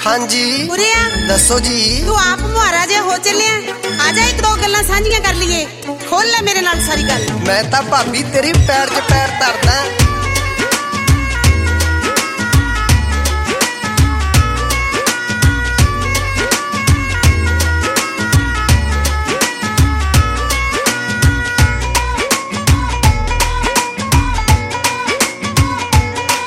हाँ जी उरे आ दसो जी। तू आप मुहारा जे हो चलिया आजा एक दो गल्लां सांझियां कर लीए खोल ले मेरे नाल सारी गल। मैं तां भाभी तेरी पैर च पैर धरदा